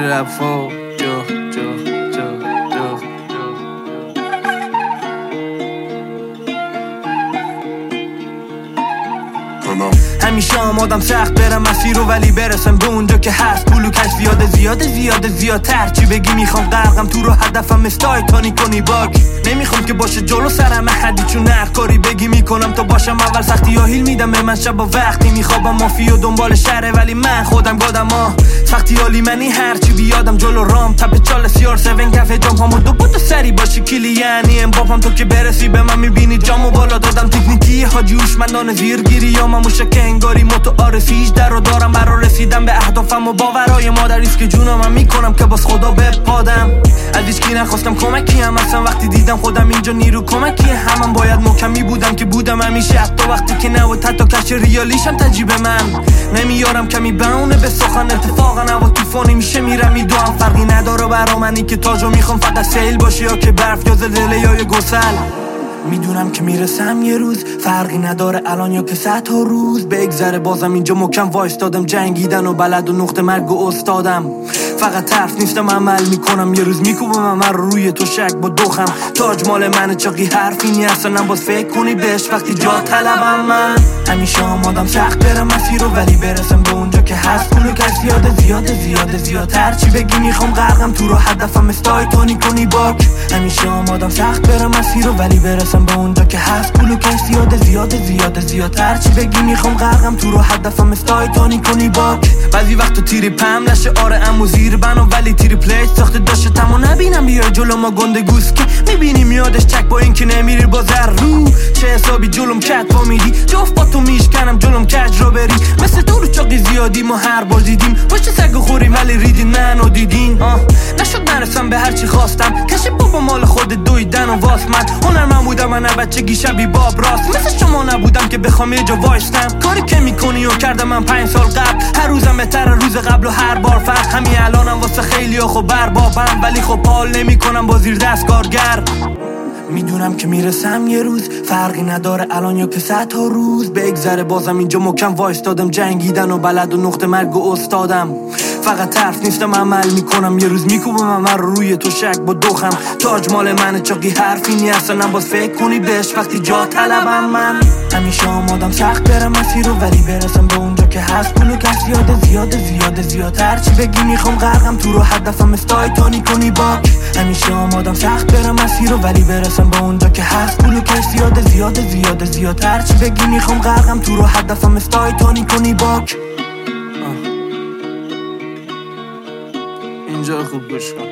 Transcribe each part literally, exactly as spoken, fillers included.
رفا جا جا جا جا همیشه آمادم سخت برم مسیر رو ولی برسم به اونجا که هست. پول و کش زیاده زیاده زیاده زیادتر. چی بگی میخوام غرقم تو رو هدفم استایتانی کنی باک. نمیخوام که باشه جلو سرم احدی چون هر کاری بگی میکنم تا باشم اول سختی یا هیل میدم به من شب و وقتی میخوابم مافی و دنبال شهره ولی من خودم گادم ها سختی حالی منی هرچی بیادم جلو رام تپ چال سیار سون کفه جام همون دو بودو سری باشی کلی یعنی امباپم تو که برسی به من میبینی جامو بالا دادم تکنیکی حاجی هوشمندانه زیرگیری یا من موشه کنگاری متعارفیش در رو دارم برا رسیدم به اهدافم و باورای مادریست که جونم من میکنم که باز خدا بپادم. از هیچ کی نخواستم کمکی هم اصلا وقتی دیدم خودم اینجا نیرو کمکی همم باید محکمی بودم که بودم همیشه حتی وقتی که نبود حتی کش ریالیشم تجیب من نمیارم کمی بهونه به سخن اتفاقا هوا طوفانی میشه میرم میدوام فرقی نداره برا منی که تاجو میخوام فقط سیل باشه یا که برف یا زلزله یا گسل. میدونم که میرسم یه روز فرقی نداره الان یا که صد تا روز بگذره بازم اینجا مکم وایستادم جنگیدن و بلد و نقطه مرگ و استادم. فقط طرف نیستم عمل میکنم یه روز میکوبم عمل روی تو شک با دوخم تاج مال منه چاقی حرفی نی اصلا باز فکر کنی بهش وقتی جا طلبم. من همیشه آمادم سخت برم مسیر رو ولی برسم به اونجا که هست. پول و کش زیاده زیاده زیاده زیادتر. چی بگی میخوام غرقم تو رو هدفم استایتانی کنی باک. همیشه آمادم سخت برم مسیر رو ولی برسم به اونجا که هست. پول و کش زیاده زیاده زیاده زیادتر. چی بگی میخوام غرقم تو رو هدفم استایتانی کنی باک. بعضی وقتا تیری پم نشه آره امو زیر بنا ولی تیری پلیت ساخته داشته تمو نبینم بیای جلو ما گنده گوز که میبینی میادش چک با این که نمیری با زر رو چه حسابی جلوم کت با میدی جفت با تو میشکنم جلوم کج رو بری مثل تو رو چاقی زیادی ما هر بار دیدیم پشت سگ خوریم ولی ریدین منو دیدین آه نشد نرسم به هرچی خواستم کش بابا مال خود دویدن و واس من هنر من بودم من بچگی شبی باب راست مثل شما نبودم که بخوام یه جا وایستم کاری که میکنی و کردم من پنج سال قبل هر روزم بهتره روز قبل و هر بار فرق همین الانم واسه خیلی ها خب بربابم ولی خب حال نمی کنم با زیر دست کارگر. میدونم که میرسم یه روز فرقی نداره الان یا که صد تا روز بگذره بازم اینجا مکم وایستادم جنگیدن و بلد و نقطه مرگ و استادم. فقط طرف نیستم عمل میکنم یه روز میکوبم عمل روی تو شک با دوخم تاج مال منه چاقی حرفی نی اصلا باز فکر کنی بهش وقتی جا طلبم. من همیشه آمادم سخت برم مسیر رو ولی برسم به اونجا که هست. پول و کش زیاده زیاده زیاده زیادتر. چی بگی میخوام غرقم تو رو هدفم استایتانی کنی باک. همیشه آمادم سخت برم مسیر رو ولی برسم به اونجا که هست. پول و کش زیاده زیاده زیاده زیادتر. چی بگی میخوام غرقم تو رو هدفم استایتانی کنی باک. اینجا خوب گوش کن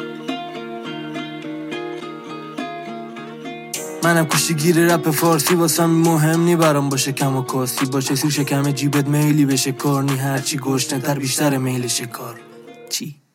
منم کشتیگیر رپ فارسی واسم مهم نی برام باشه کم و کاسی باشه سو شکم جیبت میلی بشه کار نی هرچی گشنه تر بیشتر میل شکار چی